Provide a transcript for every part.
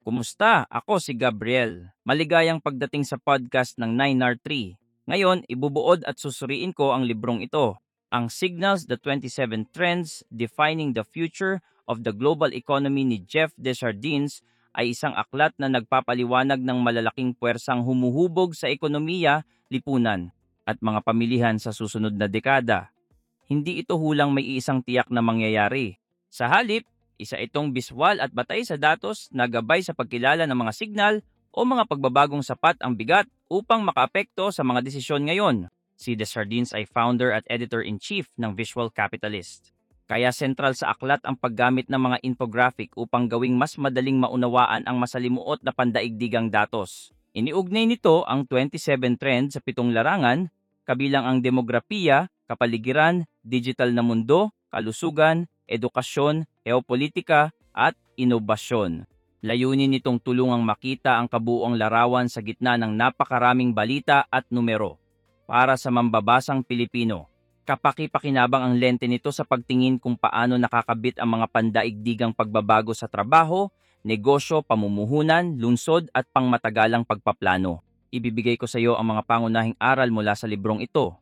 Kumusta? Ako si Gabriel. Maligayang pagdating sa podcast ng 9R3. Ngayon, ibubuod at susuriin ko ang librong ito, ang Signals, the 27 Trends Defining the Future of the Global Economy ni Jeff Desjardins ay isang aklat na nagpapaliwanag ng malalaking puwersang humuhubog sa ekonomiya, lipunan, at mga pamilihan sa susunod na dekada. Hindi ito hulang may isang tiyak na mangyayari. Sa halip, isa itong biswal at batay sa datos na gabay sa pagkilala ng mga signal o mga pagbabagong sapat ang bigat upang makaapekto sa mga desisyon ngayon. Si Desjardins ay founder at editor-in-chief ng Visual Capitalist. Kaya sentral sa aklat ang paggamit ng mga infographic upang gawing mas madaling maunawaan ang masalimuot na pandaigdigang datos. Iniugnay nito ang 27 trends sa 7 larangan, kabilang ang demografiya, kapaligiran, digital na mundo, kalusugan, edukasyon, geopolitika, at inobasyon. Layunin nitong tulungang makita ang kabuuang larawan sa gitna ng napakaraming balita at numero. Para sa mambabasang Pilipino, kapaki-pakinabang ang lente nito sa pagtingin kung paano nakakabit ang mga pandaigdigang pagbabago sa trabaho, negosyo, pamumuhunan, lungsod at pangmatagalang pagpaplano. Ibibigay ko sa iyo ang mga pangunahing aral mula sa librong ito.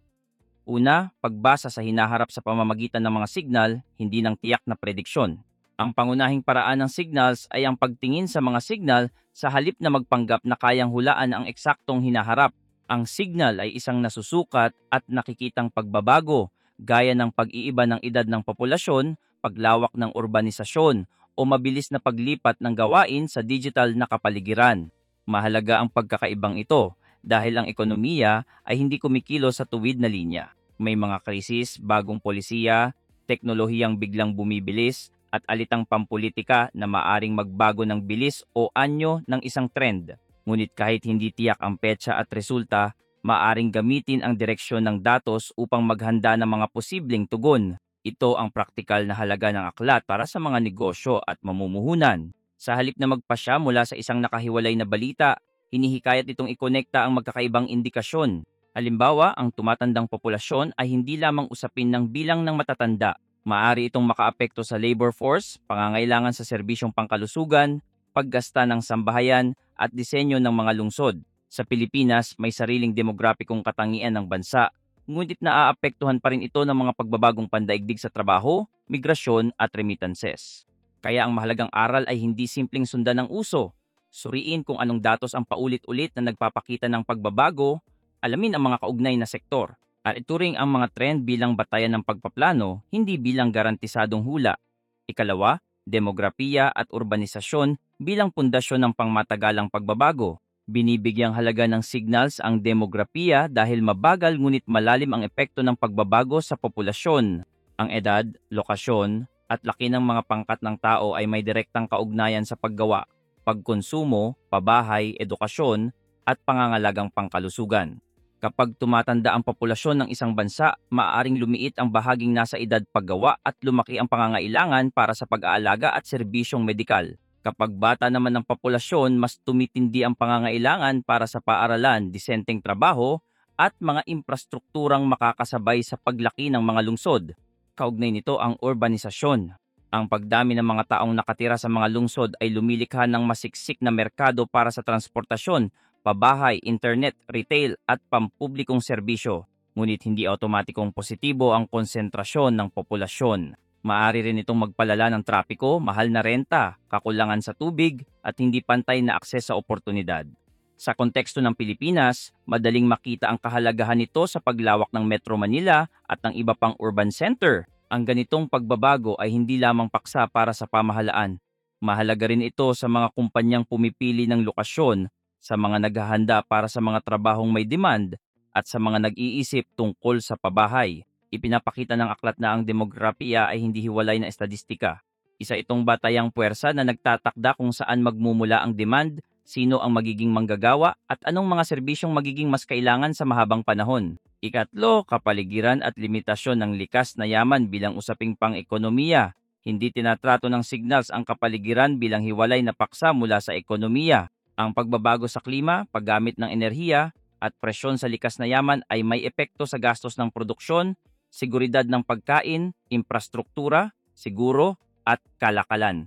Una, pagbasa sa hinaharap sa pamamagitan ng mga signal, hindi ng tiyak na prediksyon. Ang pangunahing paraan ng signals ay ang pagtingin sa mga signal sa halip na magpanggap na kayang hulaan ang eksaktong hinaharap. Ang signal ay isang nasusukat at nakikitang pagbabago, gaya ng pag-iiba ng edad ng populasyon, paglawak ng urbanisasyon, o mabilis na paglipat ng gawain sa digital na kapaligiran. Mahalaga ang pagkakaibang ito dahil ang ekonomiya ay hindi kumikilos sa tuwid na linya. May mga krisis, bagong polisiya, teknolohiyang biglang bumibilis, at alitang pampolitika na maaring magbago ng bilis o anyo ng isang trend. Ngunit kahit hindi tiyak ang petsa at resulta, maaring gamitin ang direksyon ng datos upang maghanda ng mga posibleng tugon. Ito ang praktikal na halaga ng aklat para sa mga negosyo at mamumuhunan. Sa halip na magpasya mula sa isang nakahiwalay na balita, hinihikayat itong ikonekta ang magkakaibang indikasyon. Halimbawa, ang tumatandang populasyon ay hindi lamang usapin ng bilang ng matatanda. Maaari itong makaapekto sa labor force, pangangailangan sa serbisyong pangkalusugan, paggasta ng sambahayan, at disenyo ng mga lungsod. Sa Pilipinas, may sariling demograpikong katangian ng bansa, ngunit naaapektuhan pa rin ito ng mga pagbabagong pandaigdig sa trabaho, migrasyon at remittances. Kaya ang mahalagang aral ay hindi simpleng sundan ng uso. Suriin kung anong datos ang paulit-ulit na nagpapakita ng pagbabago, alamin ang mga kaugnay na sektor, at ituring ang mga trend bilang batayan ng pagpaplano, hindi bilang garantisadong hula. Ikalawa, demografiya at urbanisasyon bilang pundasyon ng pangmatagalang pagbabago. Binibigyang halaga ng signals ang demografiya dahil mabagal ngunit malalim ang epekto ng pagbabago sa populasyon. Ang edad, lokasyon, at laki ng mga pangkat ng tao ay may direktang kaugnayan sa paggawa, pagkonsumo, pabahay, edukasyon, at pangangalagang pangkalusugan. Kapag tumatanda ang populasyon ng isang bansa, maaaring lumiit ang bahaging nasa edad paggawa at lumaki ang pangangailangan para sa pag-aalaga at serbisyong medikal. Kapag bata naman ang populasyon, mas tumitindi ang pangangailangan para sa paaralan, disenteng trabaho, at mga infrastrukturang makakasabay sa paglaki ng mga lungsod. Kaugnay nito ang urbanisasyon. Ang pagdami ng mga taong nakatira sa mga lungsod ay lumilikha ng masiksik na merkado para sa transportasyon, pabahay, internet, retail at pampublikong serbisyo. Ngunit hindi automatikong positibo ang konsentrasyon ng populasyon. Maaari rin itong magpalala ng trapiko, mahal na renta, kakulangan sa tubig at hindi pantay na akses sa oportunidad. Sa konteksto ng Pilipinas, madaling makita ang kahalagahan nito sa paglawak ng Metro Manila at ng iba pang urban center. Ang ganitong pagbabago ay hindi lamang paksa para sa pamahalaan. Mahalaga rin ito sa mga kumpanyang pumipili ng lokasyon, sa mga naghahanda para sa mga trabahong may demand, at sa mga nag-iisip tungkol sa pabahay. Ipinapakita ng aklat na ang demografiya ay hindi hiwalay na estadistika. Isa itong batayang puwersa na nagtatakda kung saan magmumula ang demand, sino ang magiging manggagawa, at anong mga serbisyong magiging mas kailangan sa mahabang panahon. Ikatlo, kapaligiran at limitasyon ng likas na yaman bilang usaping pang-ekonomiya. Hindi tinatrato ng signals ang kapaligiran bilang hiwalay na paksa mula sa ekonomiya. Ang pagbabago sa klima, paggamit ng enerhiya, at presyon sa likas na yaman ay may epekto sa gastos ng produksyon, seguridad ng pagkain, infrastruktura, siguro, at kalakalan.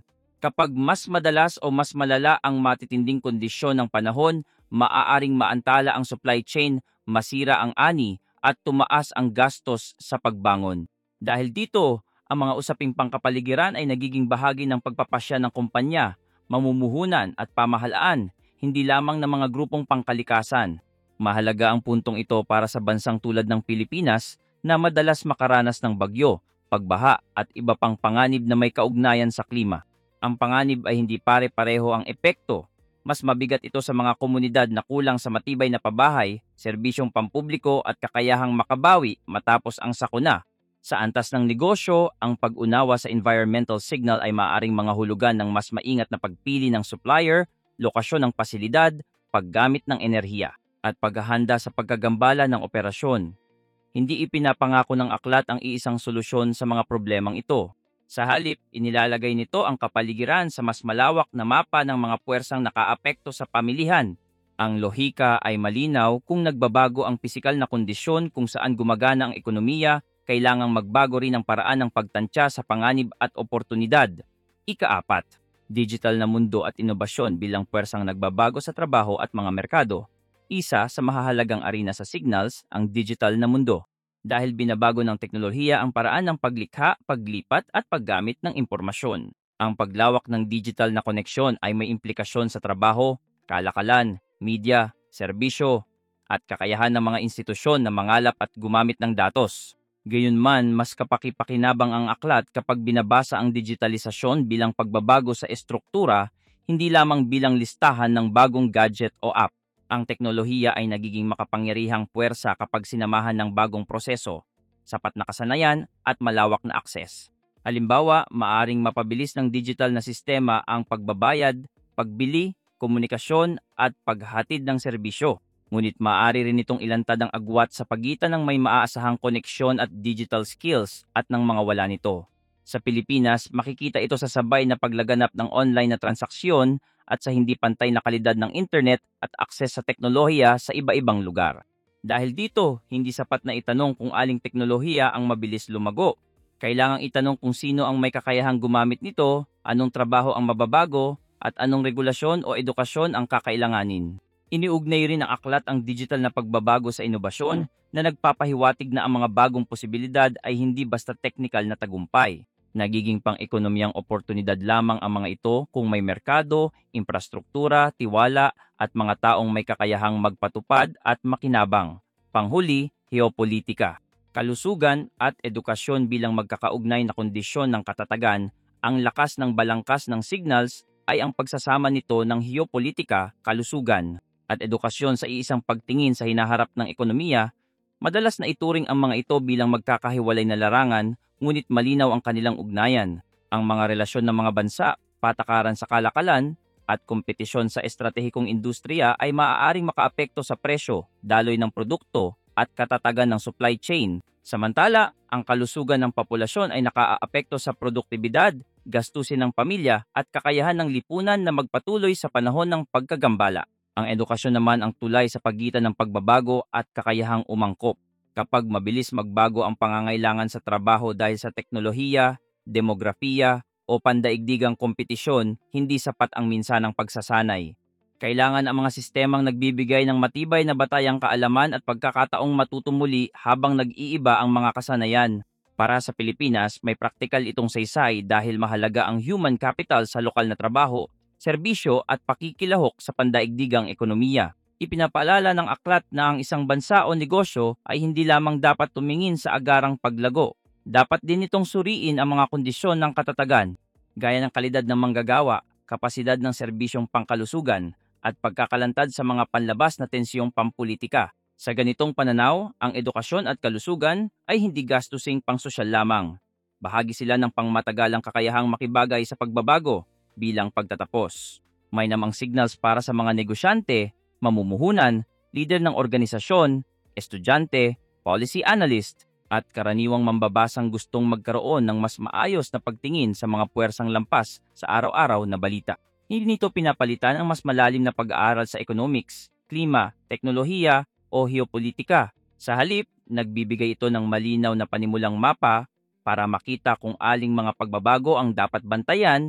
Kapag mas madalas o mas malala ang matitinding kondisyon ng panahon, maaaring maantala ang supply chain, masira ang ani, at tumaas ang gastos sa pagbangon. Dahil dito, ang mga usaping pangkapaligiran ay nagiging bahagi ng pagpapasya ng kumpanya, mamumuhunan at pamahalaan, hindi lamang ng mga grupong pangkalikasan. Mahalaga ang puntong ito para sa bansang tulad ng Pilipinas na madalas makaranas ng bagyo, pagbaha at iba pang panganib na may kaugnayan sa klima. Ang panganib ay hindi pare-pareho ang epekto. Mas mabigat ito sa mga komunidad na kulang sa matibay na pabahay, serbisyong pampubliko at kakayahang makabawi matapos ang sakuna. Sa antas ng negosyo, ang pag-unawa sa environmental signal ay maaaring mga hulugan ng mas maingat na pagpili ng supplier, lokasyon ng pasilidad, paggamit ng enerhiya, at paghahanda sa pagkagambala ng operasyon. Hindi ipinapangako ng aklat ang iisang solusyon sa mga problemang ito. Sa halip, inilalagay nito ang kapaligiran sa mas malawak na mapa ng mga puwersang nakaapekto sa pamilihan. Ang lohika ay malinaw kung nagbabago ang pisikal na kondisyon kung saan gumagana ang ekonomiya, kailangang magbago rin ang paraan ng pagtantya sa panganib at oportunidad. Ika-4, digital na mundo at inobasyon bilang puwersang nagbabago sa trabaho at mga merkado. Isa sa mahahalagang arena sa Signals, ang digital na mundo dahil binabago ng teknolohiya ang paraan ng paglikha, paglipat at paggamit ng impormasyon. Ang paglawak ng digital na koneksyon ay may implikasyon sa trabaho, kalakalan, media, serbisyo, at kakayahan ng mga institusyon na mangalap at gumamit ng datos. Gayunman, mas kapaki-pakinabang ang aklat kapag binabasa ang digitalisasyon bilang pagbabago sa estruktura, hindi lamang bilang listahan ng bagong gadget o app. Ang teknolohiya ay nagiging makapangyarihang puwersa kapag sinamahan ng bagong proseso, sapat na kasanayan at malawak na akses. Halimbawa, maaring mapabilis ng digital na sistema ang pagbabayad, pagbili, komunikasyon at paghatid ng serbisyo. Ngunit maaari rin itong ilantad ang agwat sa pagitan ng may maaasahang koneksyon at digital skills at ng mga wala nito. Sa Pilipinas, makikita ito sa sabay na paglaganap ng online na transaksyon at sa hindi pantay na kalidad ng internet at akses sa teknolohiya sa iba-ibang lugar. Dahil dito, hindi sapat na itanong kung aling teknolohiya ang mabilis lumago. Kailangang itanong kung sino ang may kakayahang gumamit nito, anong trabaho ang mababago, at anong regulasyon o edukasyon ang kakailanganin. Iniugnay rin ng aklat ang digital na pagbabago sa inobasyon na nagpapahiwatig na ang mga bagong posibilidad ay hindi basta technical na tagumpay. Nagiging pang-ekonomiyang oportunidad lamang ang mga ito kung may merkado, infrastruktura, tiwala at mga taong may kakayahang magpatupad at makinabang. Panghuli, geopolitika, kalusugan at edukasyon bilang magkakaugnay na kondisyon ng katatagan. Ang lakas ng balangkas ng Signals ay ang pagsasama nito ng geopolitika, kalusugan at edukasyon sa iisang pagtingin sa hinaharap ng ekonomiya. Madalas na ituring ang mga ito bilang magkakahiwalay na larangan, ngunit malinaw ang kanilang ugnayan. Ang mga relasyon ng mga bansa, patakaran sa kalakalan, at kompetisyon sa estratehikong industriya ay maaaring makaapekto sa presyo, daloy ng produkto, at katatagan ng supply chain. Samantala, ang kalusugan ng populasyon ay nakaaapekto sa produktibidad, gastusin ng pamilya, at kakayahan ng lipunan na magpatuloy sa panahon ng pagkagambala. Ang edukasyon naman ang tulay sa pagitan ng pagbabago at kakayahang umangkop. Kapag mabilis magbago ang pangangailangan sa trabaho dahil sa teknolohiya, demografiya o pandaigdigang kompetisyon, hindi sapat ang minsanang pagsasanay. Kailangan ang mga sistemang nagbibigay ng matibay na batayang kaalaman at pagkakataong matuto muli habang nag-iiba ang mga kasanayan. Para sa Pilipinas, may praktikal itong saysay dahil mahalaga ang human capital sa lokal na trabaho, serbisyo at pakikilahok sa pandaigdigang ekonomiya. Ipinapaalala ng aklat na ang isang bansa o negosyo ay hindi lamang dapat tumingin sa agarang paglago. Dapat din itong suriin ang mga kondisyon ng katatagan, gaya ng kalidad ng manggagawa, kapasidad ng serbisyong pangkalusugan, at pagkakalantad sa mga panlabas na tensyong pampulitika. Sa ganitong pananaw, ang edukasyon at kalusugan ay hindi gastusing pangsosyal lamang. Bahagi sila ng pangmatagalang kakayahang makibagay sa pagbabago bilang pagtatapos. May namang signals para sa mga negosyante, mamumuhunan, leader ng organisasyon, estudyante, policy analyst, at karaniwang mambabasang gustong magkaroon ng mas maayos na pagtingin sa mga puwersang lampas sa araw-araw na balita. Hindi nito pinapalitan ang mas malalim na pag-aaral sa economics, klima, teknolohiya o geopolitika. Sa halip, nagbibigay ito ng malinaw na panimulang mapa para makita kung aling mga pagbabago ang dapat bantayan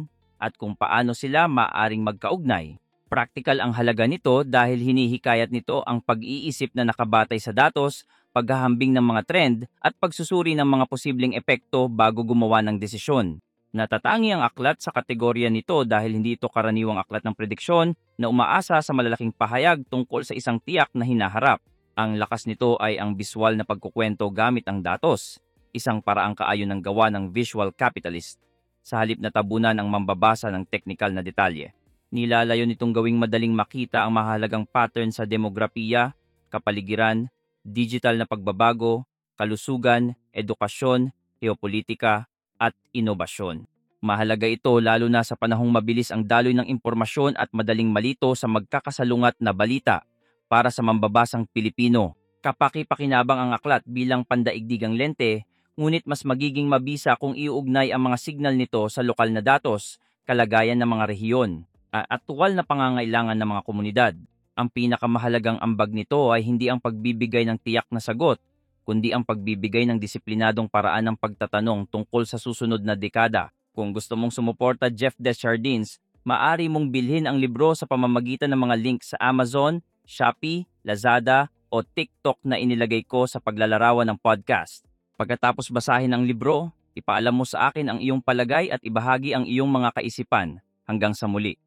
at kung paano sila maaring magkaugnay. Praktikal ang halaga nito dahil hinihikayat nito ang pag-iisip na nakabatay sa datos, paghahambing ng mga trend at pagsusuri ng mga posibleng epekto bago gumawa ng desisyon. Natatangi ang aklat sa kategorya nito dahil hindi ito karaniwang aklat ng prediksyon na umaasa sa malalaking pahayag tungkol sa isang tiyak na hinaharap. Ang lakas nito ay ang biswal na pagkukwento gamit ang datos, isang paraang kaayon ng gawa ng visual capitalist, sa halip na tabunan ang mambabasa ng teknikal na detalye. Nilalayo nitong gawing madaling makita ang mahalagang pattern sa demografiya, kapaligiran, digital na pagbabago, kalusugan, edukasyon, geopolitika, at inobasyon. Mahalaga ito lalo na sa panahong mabilis ang daloy ng impormasyon at madaling malito sa magkakasalungat na balita para sa mambabasang Pilipino. Kapaki-pakinabang ang aklat bilang pandaigdigang lente, ngunit mas magiging mabisa kung iuugnay ang mga signal nito sa lokal na datos, kalagayan ng mga rehiyon, at tuwal na pangangailangan ng mga komunidad. Ang pinakamahalagang ambag nito ay hindi ang pagbibigay ng tiyak na sagot, kundi ang pagbibigay ng disiplinadong paraan ng pagtatanong tungkol sa susunod na dekada. Kung gusto mong sumuporta Jeff Desjardins, maaari mong bilhin ang libro sa pamamagitan ng mga link sa Amazon, Shopee, Lazada o TikTok na inilagay ko sa paglalarawan ng podcast. Pagkatapos basahin ang libro, ipaalam mo sa akin ang iyong palagay at ibahagi ang iyong mga kaisipan. Hanggang sa muli.